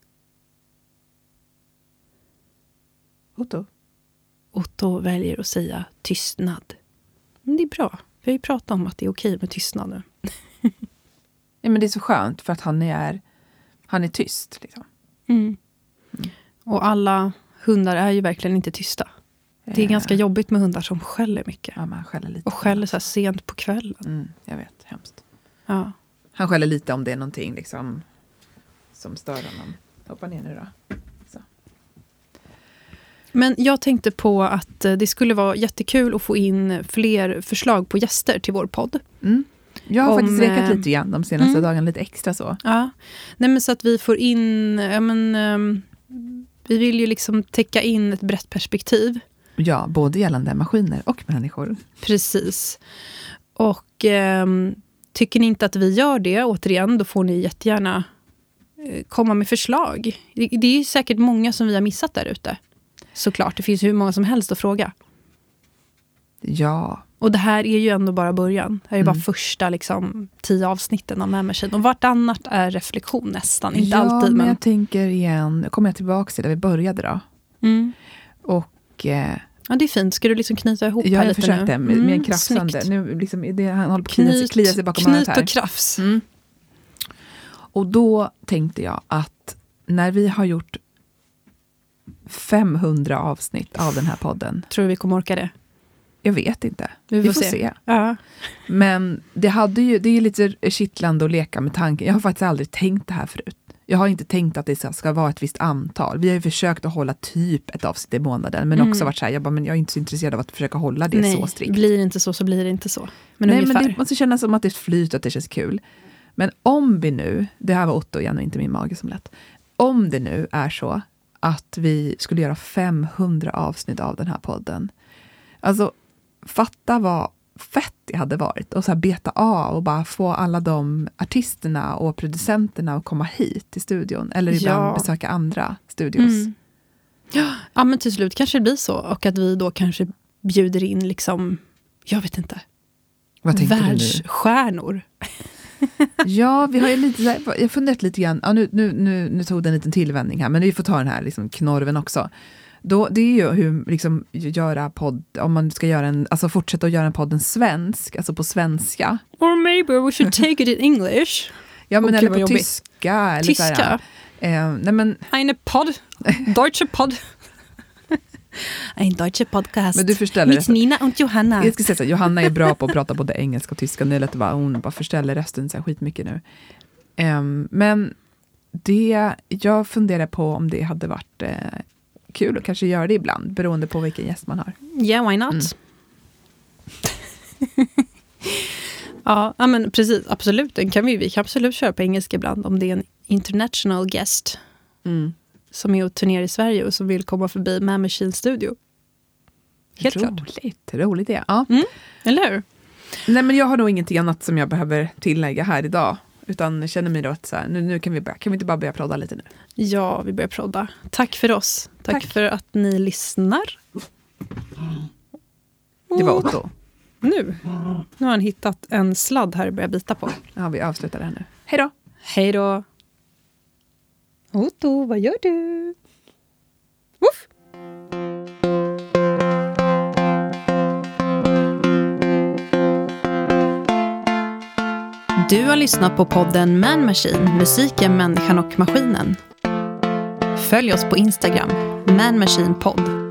Otto? Otto väljer att säga tystnad. Men det är bra. Vi har ju pratat om att det är okej med tystnad nu. Ja, men det är så skönt för att han är, han är tyst. Liksom. Mm. Mm. Och alla hundar är ju verkligen inte tysta. Det är äh. ganska jobbigt med hundar som skäller mycket. Ja, man skäller lite. Och skäller så här sent på kvällen. Mm, jag vet, hemskt. Ja. Han skäller lite om det är någonting liksom, som stör honom. Hoppa ner nu då. Så. Men jag tänkte på att det skulle vara jättekul att få in fler förslag på gäster till vår podd. Mm. Jag har om, faktiskt rekat lite igen de senaste mm. dagarna, lite extra så. Ja, nej men så att vi får in, ja men, um, vi vill ju liksom täcka in ett brett perspektiv. Ja, både gällande maskiner och människor. Precis. Och um, tycker ni inte att vi gör det, återigen, då får ni jättegärna uh, komma med förslag. Det, det är säkert många som vi har missat där ute. Såklart, det finns hur många som helst att fråga. Ja. Och det här är ju ändå bara början. Det här är mm. bara första liksom, tio avsnitten av Man Machine. Och vartannat är reflektion nästan. Inte ja, alltid. Men men jag tänker igen, kommer jag tillbaka till där vi började då. Mm. Och... Eh, ja, det är fint. Ska du liksom knyta ihop ja, här lite nu? Jag försökte med, med en krafsande. Nu liksom, det, han håller på att klia, klia sig bakom örat här. Knyt och krafs. Mm. Och då tänkte jag att när vi har gjort femhundra avsnitt av den här podden. Tror du vi kommer orka det? Jag vet inte. Vi får, vi får se. se. Ja. Men det, hade ju, det är ju lite kittlande att leka med tanken. Jag har faktiskt aldrig tänkt det här förut. Jag har inte tänkt att det ska vara ett visst antal. Vi har ju försökt att hålla typ ett avsnitt i månaden. Men mm. också varit så här, jag, bara, men jag är inte så intresserad av att försöka hålla det. Nej, så strikt. Blir det inte så så blir det inte så. Men Nej, ungefär. Men det måste kännas som att det är flyt och att det känns kul. Men om vi nu, det här var Otto igen och inte min mage som lätt. Om det nu är så att vi skulle göra femhundra avsnitt av den här podden. Alltså, fatta vad fett det hade varit. Och så här beta av och bara få alla de artisterna och producenterna att komma hit till studion. Eller ibland ja. besöka andra studios. Mm. Ja. ja, men till slut kanske det blir så. Och att vi då kanske bjuder in liksom, jag vet inte, vad världsstjärnor. Ja, vi har ju lite så här, jag har funderat lite grann. Ja, nu, nu, nu, nu tog det en liten tillvändning här. Men vi får ta den här liksom, knorven också. Då, det är ju hur liksom, göra podd, om man ska göra en, alltså fortsätta att göra en podden svensk, alltså på svenska. Or maybe we should take it in English. Ja, men okay, eller på jobbigt. tyska. Eller tyska? Så här, eh, nej men... Eine Podd, Deutsche Podd. Ein Deutsche Podcast. Men du förställer Mit Nina och Johanna. Jag ska säga så, Johanna är bra på att prata både engelska och tyska. Det är lätt att bara, hon bara förställer rösten så här skitmycket nu. Um, men det, jag funderar på om det hade varit eh, kul att kanske göra det ibland, beroende på vilken gäst man har. Yeah, why not? Mm. ja, ja, men precis, absolut. Den kan vi, vi kan absolut köra på engelska ibland om det är en international guest. Mm. Som är och turnerar i Sverige och som vill komma förbi Man Machine Studio. Helt roligt, klart. Roligt det. Ja. Mm, eller hur? Nej, men jag har nog ingenting annat som jag behöver tillägga här idag. Utan jag känner mig då att så här, nu, nu kan vi börja, kan vi inte bara börja prodda lite nu? Ja, vi börjar prodda. Tack för oss. Tack, Tack. för att ni lyssnar. Det var Otto. Nu. Nu har han hittat en sladd här att börja bita på. Ja, vi avslutar det här nu. Hej då! Hej då! Otto, vad gör du? Woof! Du har lyssnat på podden Man Machine, musiken, människan och maskinen. Följ oss på Instagram, Man Machine Podd.